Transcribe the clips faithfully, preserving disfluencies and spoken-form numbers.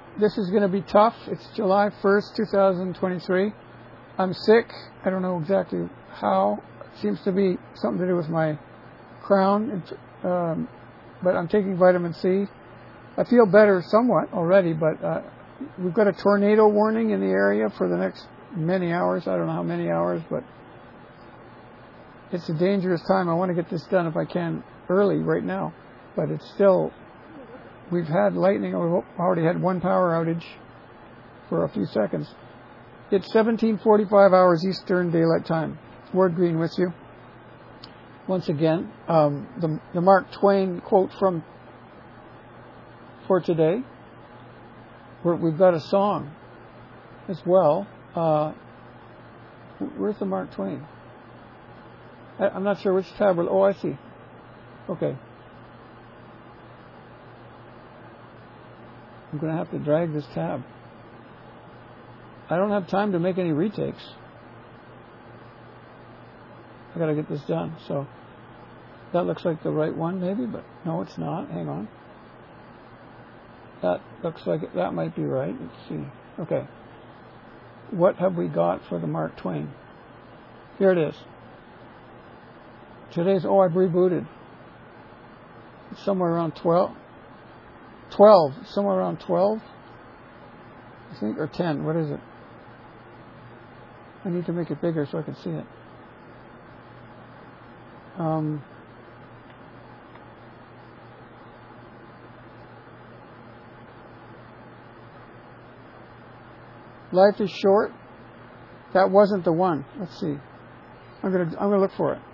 this is going to be tough. It's July first, two thousand twenty-three. I'm sick. I don't know exactly how. It seems to be something to do with my crown. Um, but I'm taking vitamin C. I feel better somewhat already, but uh, we've got a tornado warning in the area for the next many hours. I don't know how many hours, but it's a dangerous time. I want to get this done if I can early right now. But it's still, we've had lightning. We've already had one power outage for a few seconds. It's seventeen forty-five hours Eastern Daylight Time. Ward Green with you. Once again, um, the, the Mark Twain quote from for today. We're, we've got a song as well. Uh, where's the Mark Twain? I, I'm not sure which tab. We're, oh, I see. Okay. I'm going to have to drag this tab. I don't have time to make any retakes. I got to get this done. So that looks like the right one, maybe, but no, it's not. Hang on. That looks like it, that might be right. Let's see. Okay. What have we got for the Mark Twain? Here it is. Today's, oh, I've rebooted. It's somewhere around twelve. twelve. Somewhere around twelve. I think, or ten. What is it? I need to make it bigger so I can see it. Um, life is short. That wasn't the one. Let's see. I'm gonna I'm gonna look for it.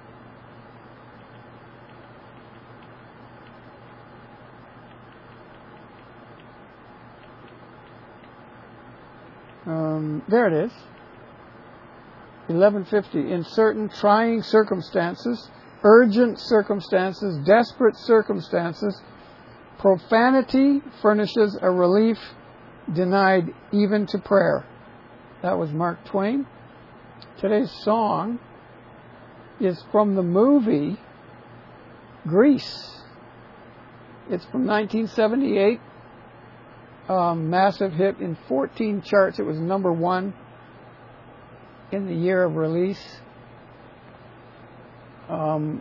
Um, there it is. eleven fifty. In certain trying circumstances, urgent circumstances, desperate circumstances, profanity furnishes a relief denied even to prayer. That was Mark Twain. Today's song is from the movie Grease. It's from nineteen seventy-eight. Um, massive hit in fourteen charts. It was number one in the year of release. Um,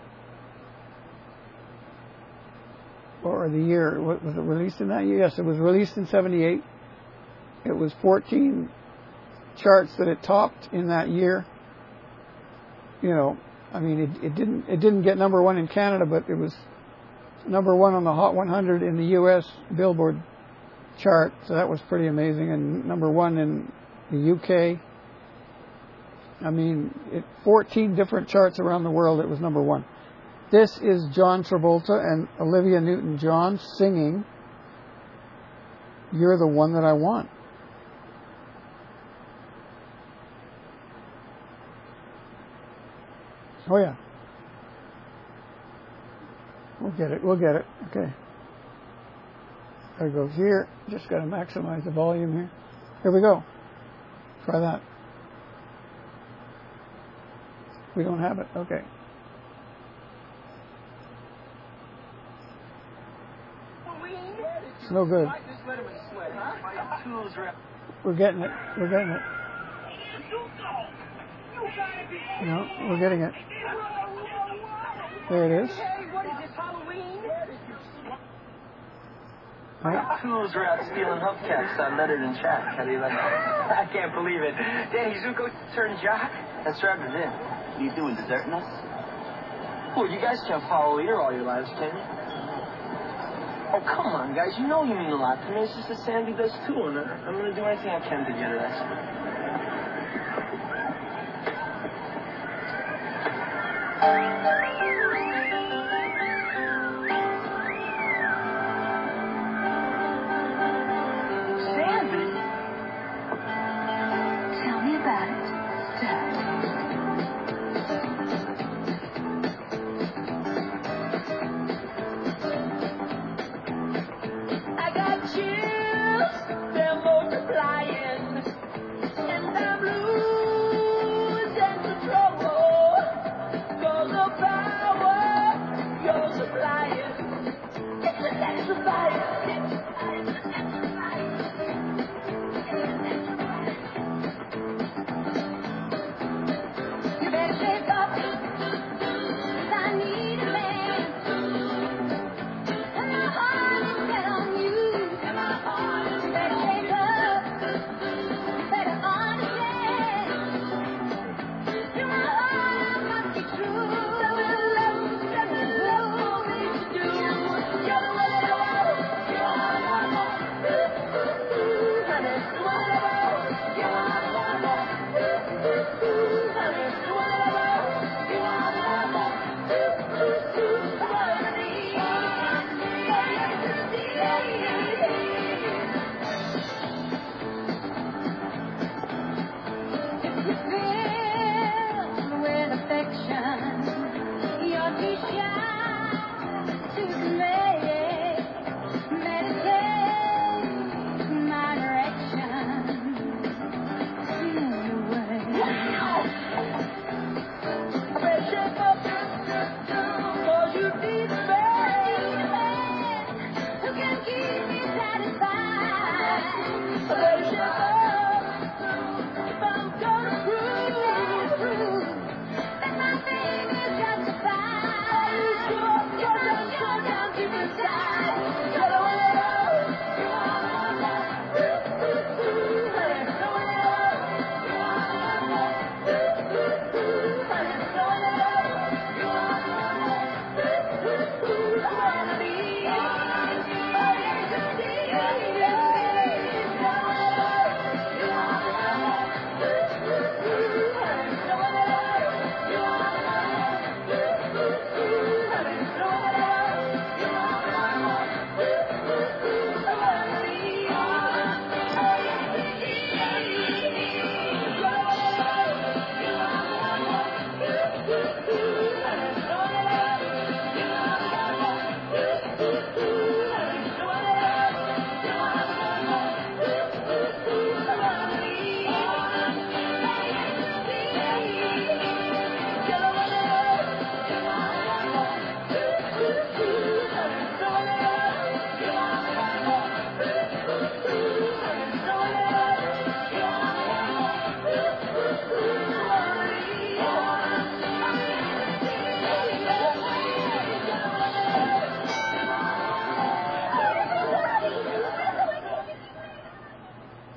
or the year, what, was it released in that year? Yes, it was released in seventy-eight. It was fourteen charts that it topped in that year. You know, I mean, it, it didn't it didn't get number one in Canada, but it was number one on the Hot one hundred in the U S Billboard chart. So that was pretty amazing, and number one in the U K. I mean, it, fourteen different charts around the world, it was number one. This is John Travolta and Olivia Newton-John singing You're the One That I Want. Oh, yeah. We'll get it. We'll get it. Okay. Gotta go here. Just gotta maximize the volume here. Here we go. Try that. We don't have it. Okay. It's no good. We're getting it. We're getting it. No, we're getting it. There it is. My tools are out stealing hubcaps on Leonard and Jack. How do you like that? I can't believe it. Danny Zuko turned Jock. That's right, it is. What are you doing, deserting us? Well, you guys can't follow a leader all your lives, can you? Oh, come on, guys. You know you mean a lot to me. It's just that Sandy does too, and I'm going to do anything I can to get her. That's and I'm losing control. 'Cause the power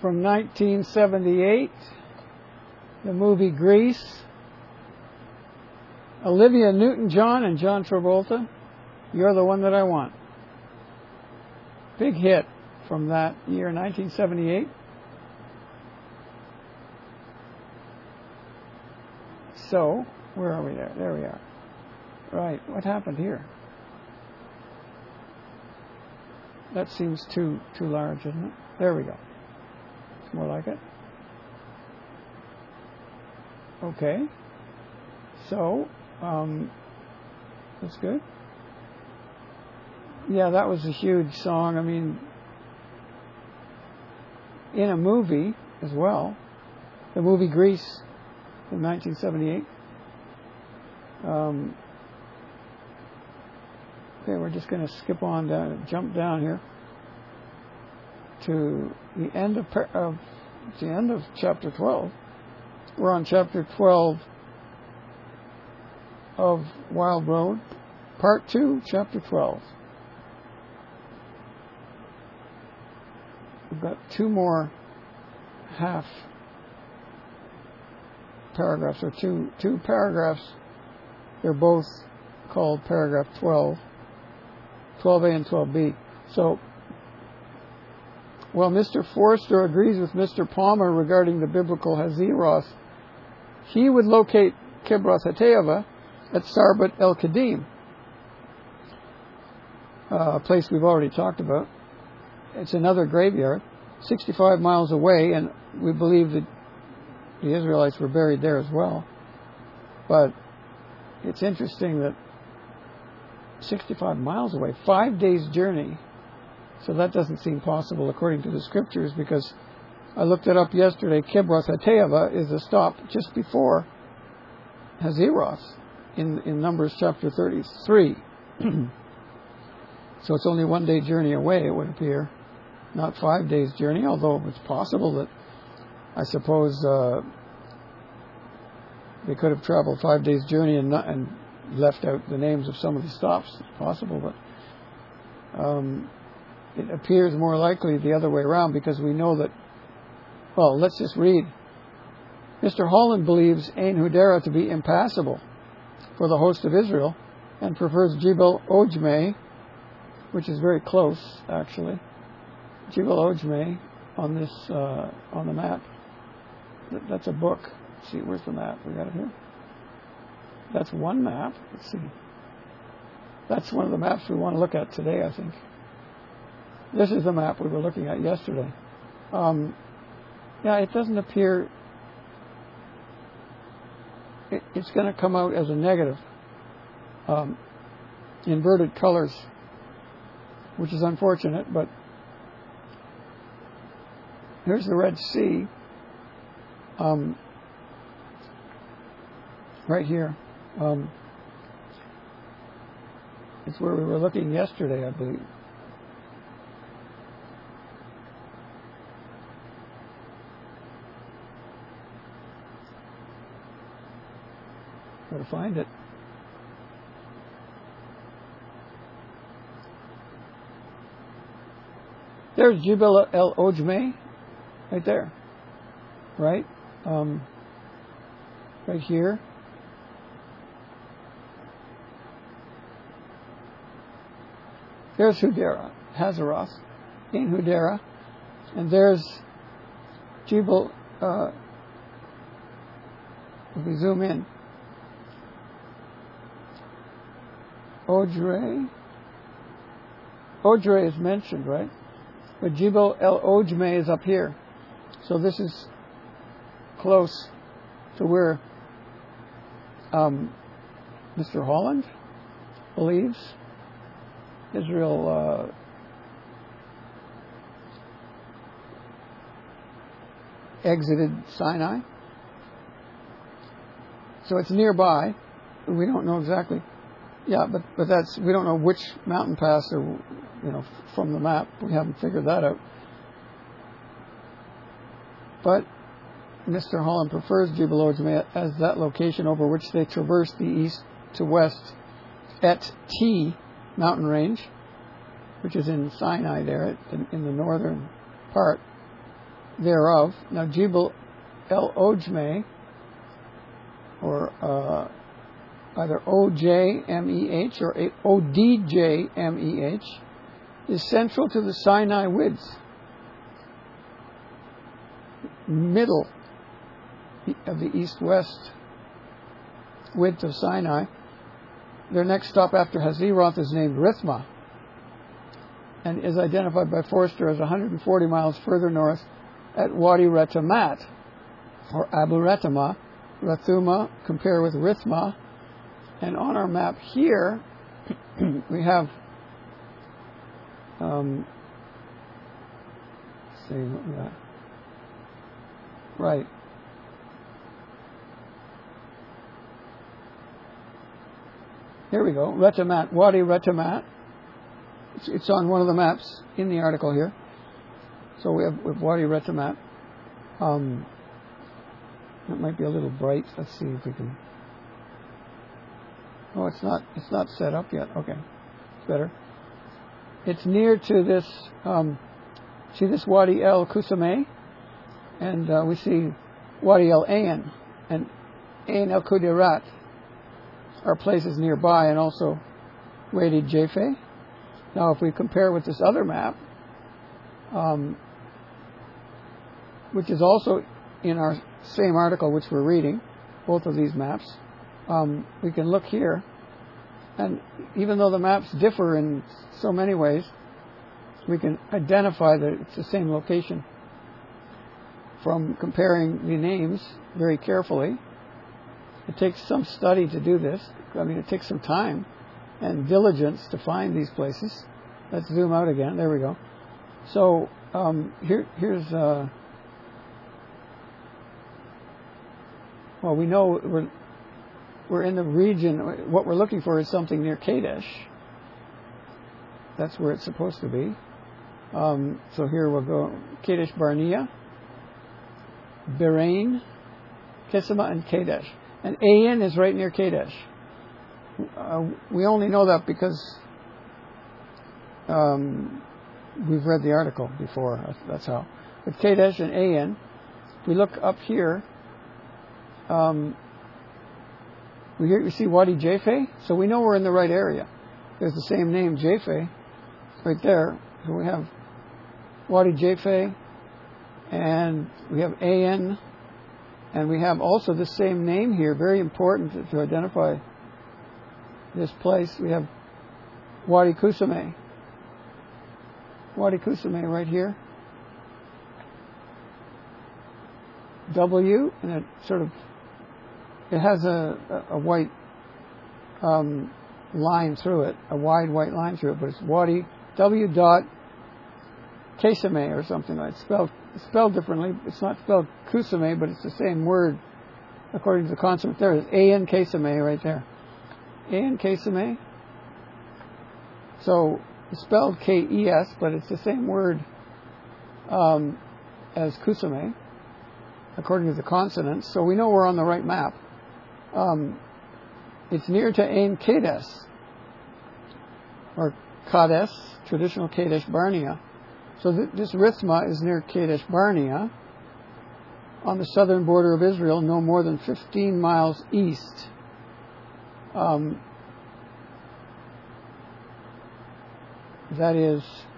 from nineteen seventy-eight, the movie Grease. Olivia Newton-John and John Travolta, You're the One That I Want. Big hit from that year, nineteen seventy-eight. So, where are we there? There we are. Right, what happened here? That seems too too large, isn't it? There we go. It's more like it. Okay. So, um, that's good. Yeah, that was a huge song. I mean, in a movie as well. The movie Grease in nineteen seventy-eight. Um, okay, we're just going to skip on down, jump down here to the end of, of the end of chapter twelve. We're on chapter twelve of Wild Road, part two, chapter twelve. We've got two more half paragraphs, or two two paragraphs. They're both called paragraph twelve, twelve A and twelve B. So, while Mister Forster agrees with Mister Palmer regarding the biblical Hazeroth, he would locate Kibroth Hattaavah at Sarbat El Kadim, a place we've already talked about. It's another graveyard, sixty-five miles away, and we believe that the Israelites were buried there as well. But it's interesting that sixty-five miles away, five days' journey, so that doesn't seem possible according to the scriptures, because I looked it up yesterday. Kibroth Hattaavah is a stop just before Hazeroth in, in Numbers chapter thirty-three. So it's only one day journey away, it would appear. Not five days journey, although it's possible that, I suppose, uh, they could have traveled five days journey and, not, and left out the names of some of the stops. It's possible, but um, it appears more likely the other way around, because we know that, well, let's just read. Mister Holland believes Ain Hudera to be impassable for the host of Israel and prefers Jebel Ojmei, which is very close, actually. Jebel Ojmei on this uh, on the map. That's a book. Let's see, where's the map? We got it here. That's one map. Let's see. That's one of the maps we want to look at today, I think. This is the map we were looking at yesterday. Um, yeah, it doesn't appear. It, it's going to come out as a negative. Um, inverted colors, which is unfortunate, but here's the Red Sea, um, right here. Um, it's where we were looking yesterday, I believe. Got to find it. There's Jebel El Ojmei, right there, right, um, right here. There's Hudera, Hazeroth, in Hudera, and there's Jebel. Uh, if we zoom in, Ojrei. Ojrei is mentioned, right? But Jebel El Ojmei is up here. So this is close to where um, Mister Holland believes Israel uh, exited Sinai. So it's nearby. We don't know exactly. Yeah, but, but that's, we don't know which mountain pass or, you know, from the map. We haven't figured that out. But Mister Holland prefers Jebel Ojmei as that location over which they traverse the east to west Et T mountain range, which is in Sinai there, in, in the northern part. thereof. Now, Jebel El Ojmeh, or uh, either O J M E H or O D J M E H, is central to the Sinai width, middle of the east-west width of Sinai. Their next stop after Hazeroth is named Rithmah, and is identified by Forster as one hundred forty miles further north at Wadi Retamat, or Abu Retamah. Rathuma, compare with Rithmah. And on our map here, we have, um, let's see what we got. Right. Here we go. Retamat, Wadi Retamat. It's, it's on one of the maps in the article here. So we have, we have Wadi Retamat. Um, it might be a little bright. Let's see if we can. Oh, it's not. It's not set up yet. Okay, it's better. It's near to this. Um, see this Wadi El Kusameh, and uh, we see Wadi El Ain and Ain El Kudirat are places nearby, and also Wadi Jaffe. Now, if we compare with this other map, um, which is also in our same article which we're reading, both of these maps, um, we can look here, and even though the maps differ in so many ways, we can identify that it's the same location from comparing the names very carefully. It takes some study to do this. I mean, it takes some time and diligence to find these places. Let's zoom out again. There we go. So um, here, here's, uh, well, we know we're, we're in the region. What we're looking for is something near Kadesh. That's where it's supposed to be. Um, so here we'll go Kadesh Barnea, Bahrain, Kisima, and Kadesh. And Ain is right near Kadesh. Uh, we only know that because um, we've read the article before. That's, that's how. But Kadesh and Ain, if we look up here, um, we, hear, we see Wadi Jaffe, so we know we're in the right area. There's the same name, Jaffe, right there. So we have Wadi Jaffe, and we have Ain, and we have also the same name here, very important to, to identify this place. We have Wadi Kusameh. Wadi Kusameh right here. W, and it sort of, it has a, a, a white um, line through it, a wide white line through it, but it's Wadi W dot Kusameh or something like that. It's spelled, it's spelled differently. It's not spelled Kusameh, but it's the same word according to the consonant there. It's Ain Kusameh right there. Ain Kusameh. So it's spelled K E S, but it's the same word um, as Kusameh according to the consonants. So we know we're on the right map. Um, it's near to Ain Kadesh, or Kadesh, traditional Kadesh Barnea. So th- this Rithmah is near Kadesh Barnea, on the southern border of Israel, no more than fifteen miles east. Um, that is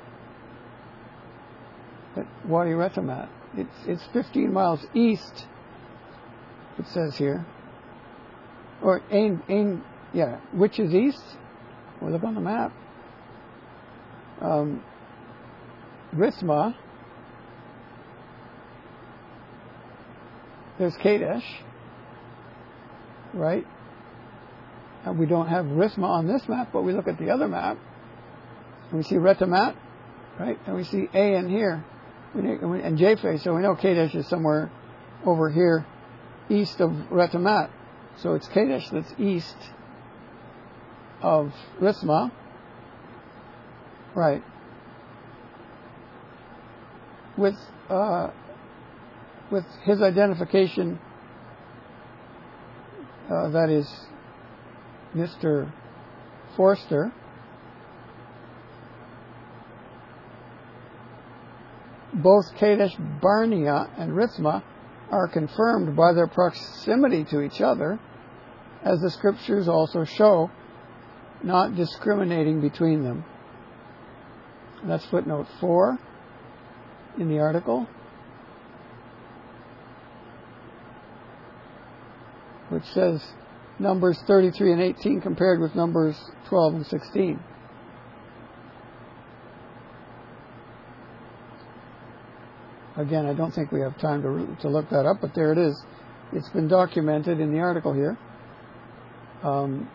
at Wadi Retamat. It's, it's fifteen miles east, it says here. Or Ain, Ain, yeah, which is east? We'll look on the map. Um, Rithmah, there's Kadesh, right? And we don't have Rithmah on this map, but we look at the other map, and we see Retamat, right? And we see Ain here, and Jaffe, so we know Kadesh is somewhere over here, east of Retamat. So it's Kadesh that's east of Rithmah, right? With uh, with his identification, uh, that is Mister Forster, both Kadesh Barnea and Rithma are confirmed by their proximity to each other, as the scriptures also show, not discriminating between them. That's footnote four in the article, which says Numbers thirty-three and eighteen compared with Numbers twelve and sixteen. Again, I don't think we have time to to look that up, but there it is. It's been documented in the article here. Um,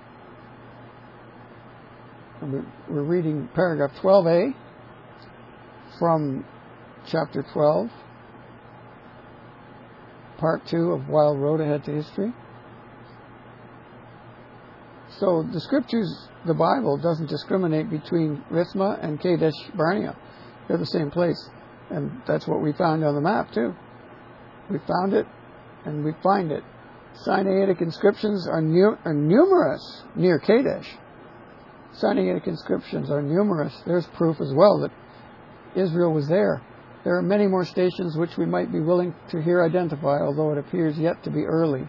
we're reading paragraph twelve A from chapter twelve, part two of Wild Road Ahead to History. So the scriptures, the Bible, doesn't discriminate between Rithma and Kadesh Barnea. They're the same place. And that's what we found on the map, too. We found it, and we find it. Sinaitic inscriptions are, nu- are numerous near Kadesh. Sinaitic inscriptions are numerous. There's proof as well that Israel was there. There are many more stations which we might be willing to here identify, although it appears yet to be early.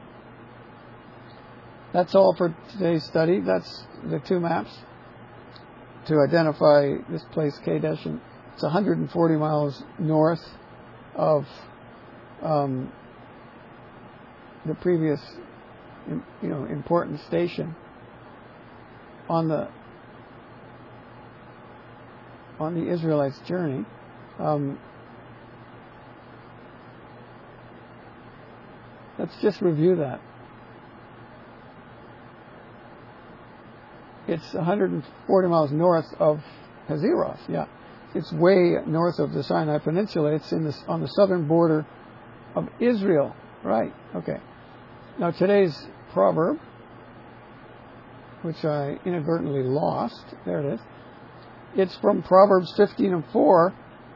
That's all for today's study. That's the two maps to identify this place, Kadesh. And it's one hundred forty miles north of um, the previous, you know, important station on the on the Israelites' journey. Um, let's just review that. It's one hundred forty miles north of Hazeroth, yeah. It's way north of the Sinai Peninsula. It's in this, on the southern border of Israel. Right, okay. Now today's proverb, which I inadvertently lost, there it is. It's from Proverbs fifteen and four.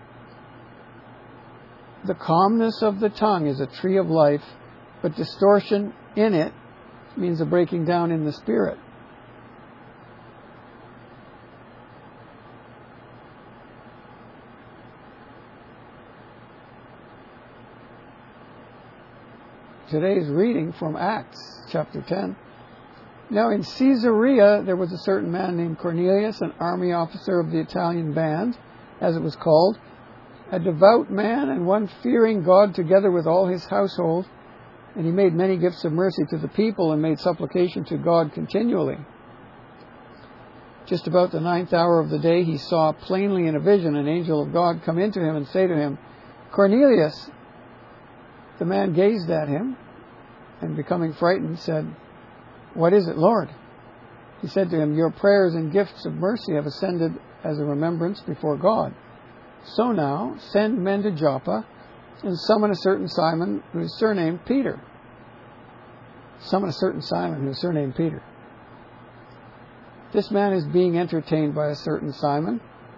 The calmness of the tongue is a tree of life, but distortion in it means a breaking down in the spirit. Today's reading from Acts chapter ten. Now in Caesarea there was a certain man named Cornelius, an army officer of the Italian band, as it was called, a devout man and one fearing God, together with all his household, and he made many gifts of mercy to the people and made supplication to God continually. Just about the ninth hour of the day he saw plainly in a vision an angel of God come into him and say to him, Cornelius. The man gazed at him and, becoming frightened, said, What is it, Lord? He said to him, Your prayers and gifts of mercy have ascended as a remembrance before God. So now send men to Joppa and summon a certain Simon who is surnamed Peter. Summon a certain Simon who is surnamed Peter. This man is being entertained by a certain Simon,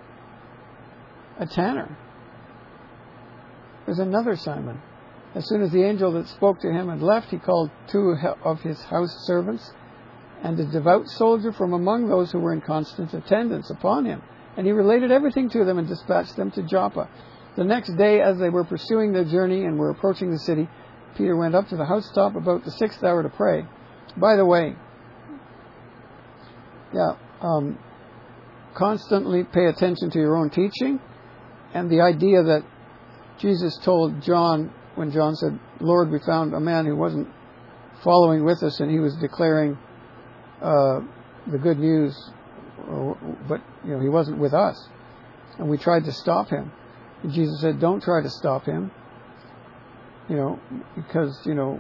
a tanner. There's another Simon. As soon as the angel that spoke to him had left, he called two of his house servants and a devout soldier from among those who were in constant attendance upon him. And he related everything to them and dispatched them to Joppa. The next day, as they were pursuing their journey and were approaching the city, Peter went up to the housetop about the sixth hour to pray. By the way, yeah, um, constantly pay attention to your own teaching, and the idea that Jesus told John, when John said, Lord, we found a man who wasn't following with us and he was declaring uh, the good news, or, but you know he wasn't with us. And we tried to stop him. And Jesus said, don't try to stop him. You know, because, you know,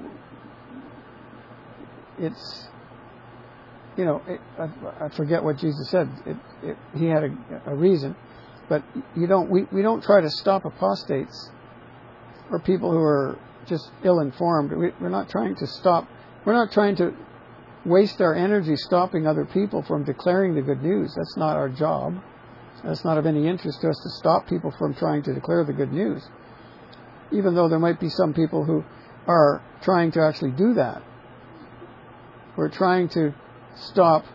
it's, you know, it, I, I forget what Jesus said. It, it, he had a, a reason. But you don't, we, we don't try to stop apostates or people who are just ill-informed. We, we're not trying to stop. We're not trying to waste our energy stopping other people from declaring the good news. That's not our job. That's not of any interest to us to stop people from trying to declare the good news. Even though there might be some people who are trying to actually do that. We're trying to stop.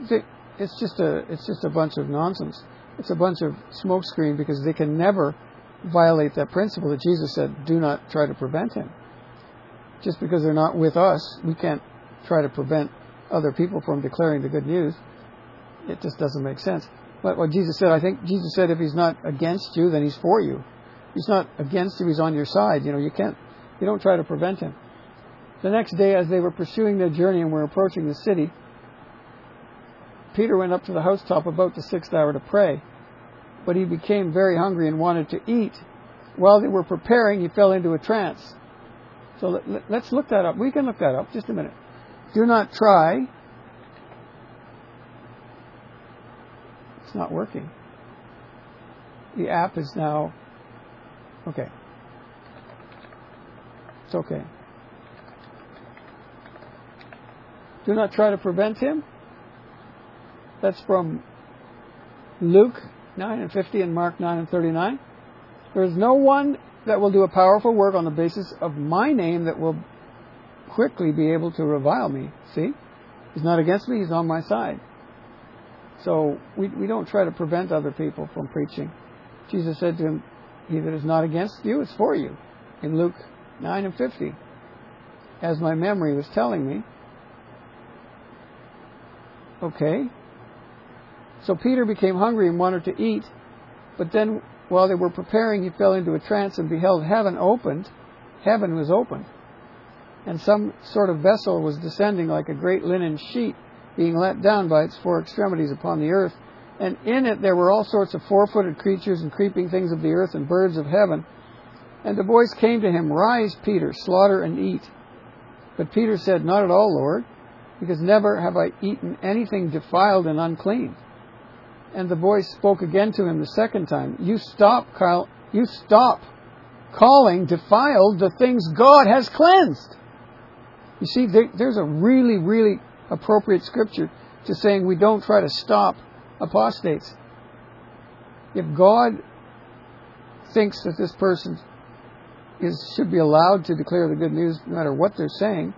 It's just a, it's just a bunch of nonsense. It's a bunch of smokescreen, because they can never violate that principle that Jesus said, do not try to prevent him. Just because they're not with us, we can't try to prevent other people from declaring the good news. It just doesn't make sense. But what Jesus said, I think Jesus said, if he's not against you, then he's for you. He's not against you, he's on your side. You know, you can't, you don't try to prevent him. The next day, as they were pursuing their journey and were approaching the city, Peter went up to the housetop about the sixth hour to pray. But he became very hungry and wanted to eat. While they were preparing, he fell into a trance. So let, let's look that up. We can look that up. Just a minute. Do not try. It's not working. The app is now... Okay. It's okay. Do not try to prevent him. That's from Luke nine and fifty and Mark nine and thirty-nine. There is no one that will do a powerful work on the basis of my name that will quickly be able to revile me. See? He's not against me, he's on my side. So we, we don't try to prevent other people from preaching. Jesus said to him, he that is not against you is for you. In Luke nine and fifty. As my memory was telling me. Okay. So Peter became hungry and wanted to eat, but then while they were preparing, he fell into a trance and beheld heaven opened. Heaven was opened. And some sort of vessel was descending like a great linen sheet, being let down by its four extremities upon the earth. And in it there were all sorts of four-footed creatures and creeping things of the earth and birds of heaven. And the voice came to him, Rise, Peter, slaughter and eat. But Peter said, Not at all, Lord, because never have I eaten anything defiled and unclean. And the voice spoke again to him the second time, You stop, Kyle, you stop calling defiled the things God has cleansed. You see, there, there's a really, really appropriate scripture to saying we don't try to stop apostates. If God thinks that this person is should be allowed to declare the good news no matter what they're saying,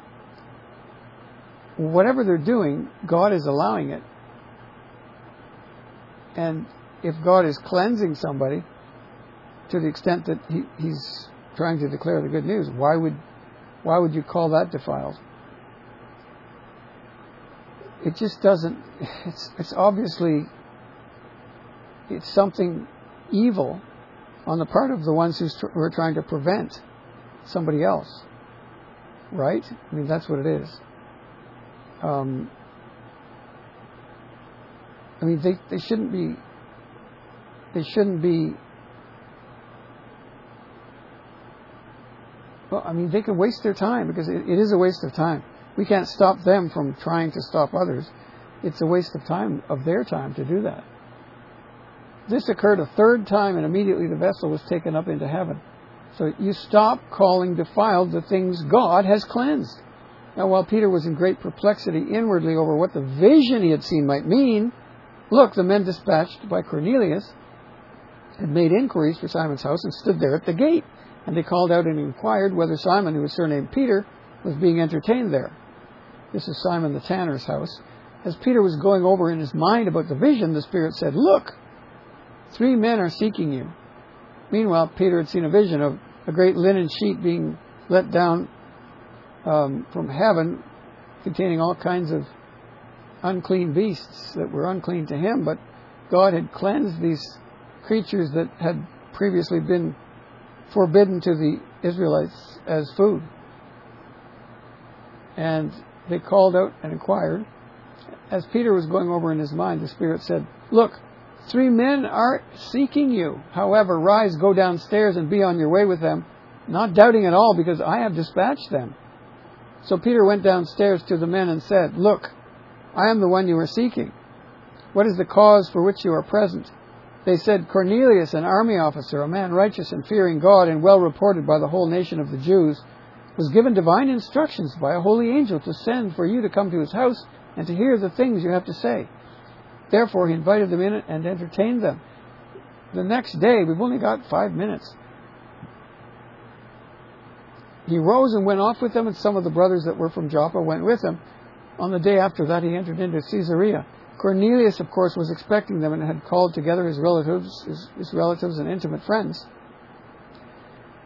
whatever they're doing, God is allowing it. And if God is cleansing somebody to the extent that he, he's trying to declare the good news, why would why would you call that defiled? It just doesn't. It's it's obviously it's something evil on the part of the ones who's tr- who are trying to prevent somebody else, right? I mean, that's what it is. Um, I mean, they, they shouldn't be, they shouldn't be, well, I mean, they can waste their time because it, it is a waste of time. We can't stop them from trying to stop others. It's a waste of time, of their time to do that. This occurred a third time and immediately the vessel was taken up into heaven. So you stop calling defiled the things God has cleansed. Now, while Peter was in great perplexity inwardly over what the vision he had seen might mean, look, the men dispatched by Cornelius had made inquiries for Simon's house and stood there at the gate. And they called out and inquired whether Simon, who was surnamed Peter, was being entertained there. This is Simon the tanner's house. As Peter was going over in his mind about the vision, the Spirit said, Look, three men are seeking you. Meanwhile, Peter had seen a vision of a great linen sheet being let down um, from heaven, containing all kinds of unclean beasts that were unclean to him, but God had cleansed these creatures that had previously been forbidden to the Israelites as food. And they called out and inquired. As Peter was going over in his mind, the Spirit said, Look, three men are seeking you. However, rise, go downstairs and be on your way with them, not doubting at all, because I have dispatched them. So Peter went downstairs to the men and said, Look, I am the one you are seeking. What is the cause for which you are present? They said, Cornelius, an army officer, a man righteous and fearing God and well reported by the whole nation of the Jews, was given divine instructions by a holy angel to send for you to come to his house and to hear the things you have to say. Therefore, he invited them in and entertained them. The next day, we've only got five minutes, he rose and went off with them, and some of the brothers that were from Joppa went with him. On the day after that, he entered into Caesarea. Cornelius, of course, was expecting them and had called together his relatives, his, his relatives and intimate friends.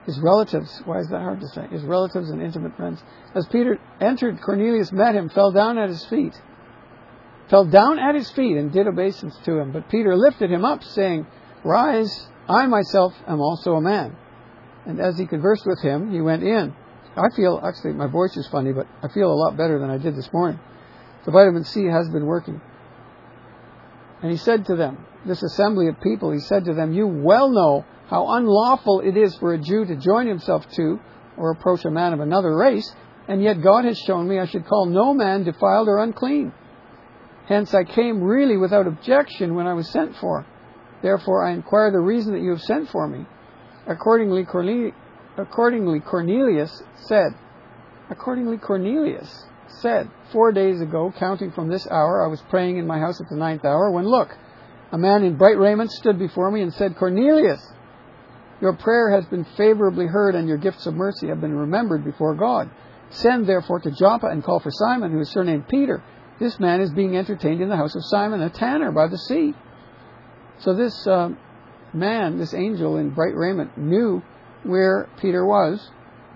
his relatives, why is that hard to say? His relatives and intimate friends. As Peter entered, Cornelius met him, fell down at his feet. Fell down at his feet and did obeisance to him. But Peter lifted him up, saying, Rise, I myself am also a man. And as he conversed with him, he went in. I feel, actually, my voice is funny, but I feel a lot better than I did this morning. The vitamin C has been working. And he said to them, this assembly of people, he said to them, You well know how unlawful it is for a Jew to join himself to or approach a man of another race, and yet God has shown me I should call no man defiled or unclean. Hence I came really without objection when I was sent for. Therefore I inquire the reason that you have sent for me. Accordingly, Cornelius, accordingly Cornelius said, Accordingly Cornelius said, Four days ago, counting from this hour, I was praying in my house at the ninth hour, when look, a man in bright raiment stood before me and said, Cornelius, your prayer has been favorably heard, and your gifts of mercy have been remembered before God. Send therefore to Joppa and call for Simon, who is surnamed Peter. This man is being entertained in the house of Simon, a tanner by the sea. So this uh, man, this angel in bright raiment, knew where Peter was.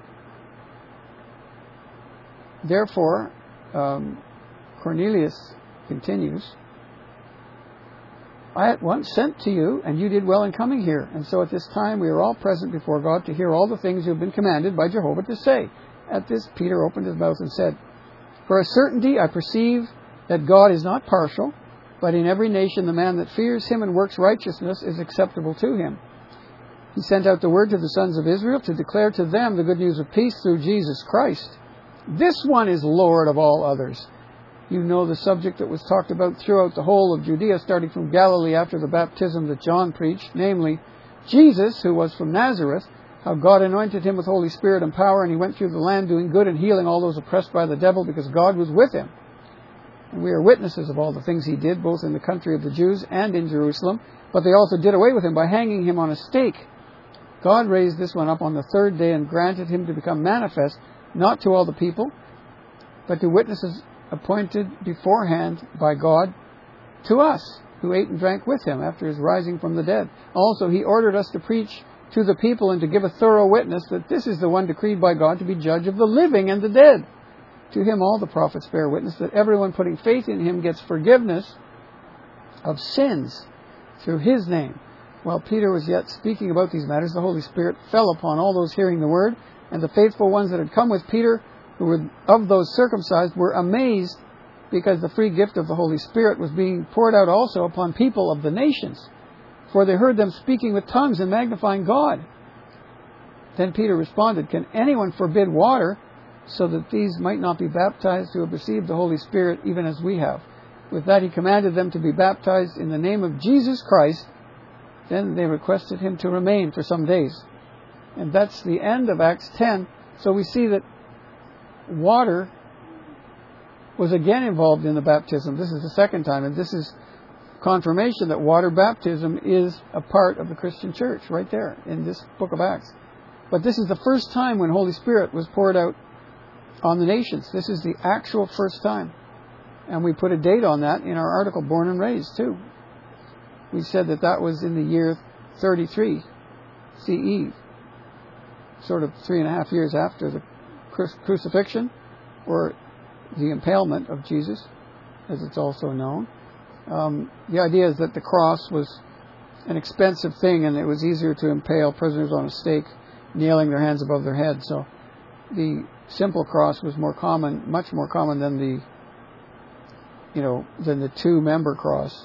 Therefore, um, Cornelius continues, I at once sent to you, and you did well in coming here. And so at this time we are all present before God to hear all the things you have been commanded by Jehovah to say. At this Peter opened his mouth and said, For a certainty I perceive that God is not partial, but in every nation the man that fears him and works righteousness is acceptable to him. He sent out the word to the sons of Israel to declare to them the good news of peace through Jesus Christ. This one is Lord of all others. You know the subject that was talked about throughout the whole of Judea, starting from Galilee after the baptism that John preached, namely, Jesus, who was from Nazareth, how God anointed him with Holy Spirit and power, and he went through the land doing good and healing all those oppressed by the devil, because God was with him. And we are witnesses of all the things he did, both in the country of the Jews and in Jerusalem, but they also did away with him by hanging him on a stake. God raised this one up on the third day and granted him to become manifest, not to all the people, but to witnesses appointed beforehand by God to us, who ate and drank with him after his rising from the dead. Also, he ordered us to preach to the people and to give a thorough witness that this is the one decreed by God to be judge of the living and the dead. To him all the prophets bear witness that everyone putting faith in him gets forgiveness of sins through his name. While Peter was yet speaking about these matters, the Holy Spirit fell upon all those hearing the word, and the faithful ones that had come with Peter, who were of those circumcised, were amazed because the free gift of the Holy Spirit was being poured out also upon people of the nations. For they heard them speaking with tongues and magnifying God. Then Peter responded, Can anyone forbid water so that these might not be baptized who have received the Holy Spirit even as we have? With that he commanded them to be baptized in the name of Jesus Christ. Then they requested him to remain for some days. And that's the end of Acts ten. So we see that water was again involved in the baptism. This is the second time, and this is confirmation that water baptism is a part of the Christian church right there in this book of Acts. But this is the first time when Holy Spirit was poured out on the nations. This is the actual first time. And we put a date on that in our article, Born and Raised, too. We said that that was in the year thirty-three C E, sort of three and a half years after the crucifixion, or the impalement of Jesus, as it's also known. Um, the idea is that the cross was an expensive thing, and it was easier to impale prisoners on a stake, nailing their hands above their head. So the simple cross was more common, much more common than the, you know, than the two-member cross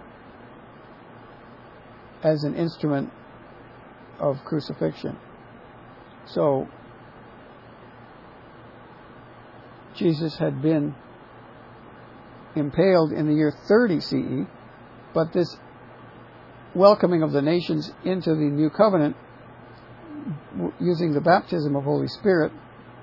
as an instrument of crucifixion. So Jesus had been impaled in the year thirty C E, but this welcoming of the nations into the new covenant using the baptism of Holy Spirit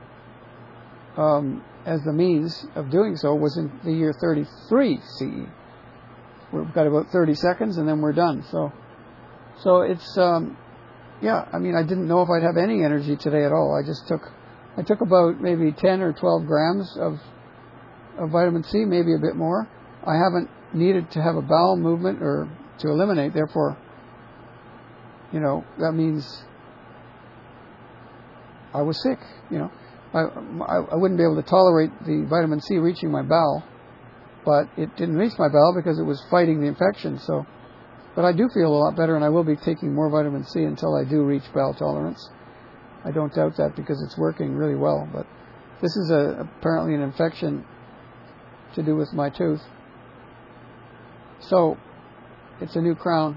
um, as the means of doing so was in the year thirty-three C E. We've got about thirty seconds and then we're done. So, so it's um, yeah. I mean, I didn't know if I'd have any energy today at all. I just took I took about maybe ten or twelve grams of of vitamin C, maybe a bit more. I haven't needed to have a bowel movement or to eliminate. Therefore, you know, that means I was sick, you know. I, I, I wouldn't be able to tolerate the vitamin C reaching my bowel, but it didn't reach my bowel because it was fighting the infection. So, but I do feel a lot better, and I will be taking more vitamin C until I do reach bowel tolerance. I don't doubt that because it's working really well. But this is a, apparently an infection to do with my tooth. So it's a new crown,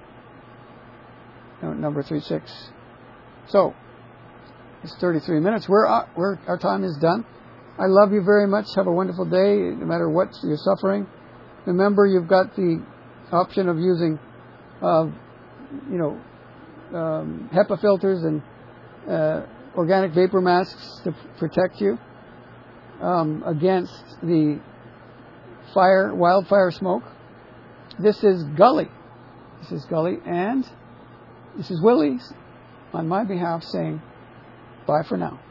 number three six. So it's thirty-three minutes. We're, uh, we're, our time is done. I love you very much. Have a wonderful day, no matter what you're suffering. Remember, you've got the option of using, uh, you know, um, HEPA filters and uh, organic vapor masks to protect you um, against the fire, wildfire smoke. This is Gully. This is Gully, and this is Willie on my behalf saying bye for now.